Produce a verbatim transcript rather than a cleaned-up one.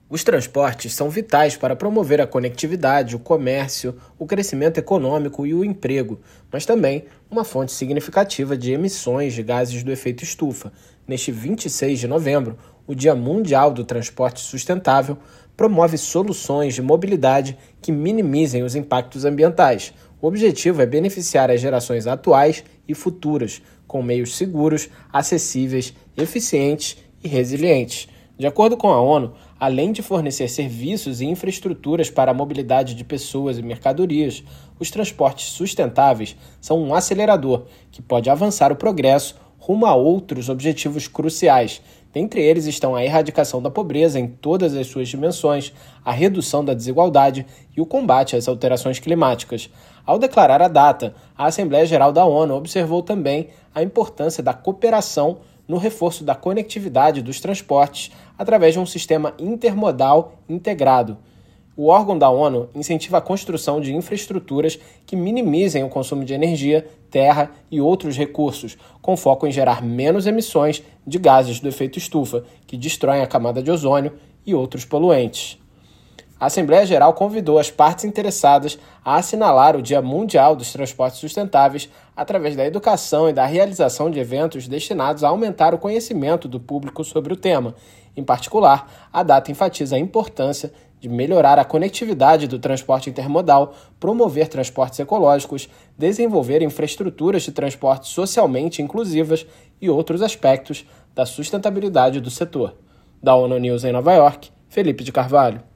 Os transportes são vitais para promover a conectividade, o comércio, o crescimento econômico e o emprego, mas também uma fonte significativa de emissões de gases do efeito estufa. Neste vinte e seis de novembro, o Dia Mundial do Transporte Sustentável promove soluções de mobilidade que minimizem os impactos ambientais. O objetivo é beneficiar as gerações atuais e futuras, com meios seguros, acessíveis, eficientes e resilientes. De acordo com a ONU, além de fornecer serviços e infraestruturas para a mobilidade de pessoas e mercadorias, os transportes sustentáveis são um acelerador que pode avançar o progresso rumo a outros objetivos cruciais. Dentre eles estão a erradicação da pobreza em todas as suas dimensões, a redução da desigualdade e o combate às alterações climáticas. Ao declarar a data, a Assembleia Geral da ONU observou também a importância da cooperação no reforço da conectividade dos transportes através de um sistema intermodal integrado. O órgão da ONU incentiva a construção de infraestruturas que minimizem o consumo de energia, terra e outros recursos, com foco em gerar menos emissões de gases do efeito estufa, que destroem a camada de ozônio e outros poluentes. A Assembleia Geral convidou as partes interessadas a assinalar o Dia Mundial dos Transportes Sustentáveis através da educação e da realização de eventos destinados a aumentar o conhecimento do público sobre o tema. Em particular, a data enfatiza a importância de melhorar a conectividade do transporte intermodal, promover transportes ecológicos, desenvolver infraestruturas de transporte socialmente inclusivas e outros aspectos da sustentabilidade do setor. Da ONU News em Nova York, Felipe de Carvalho.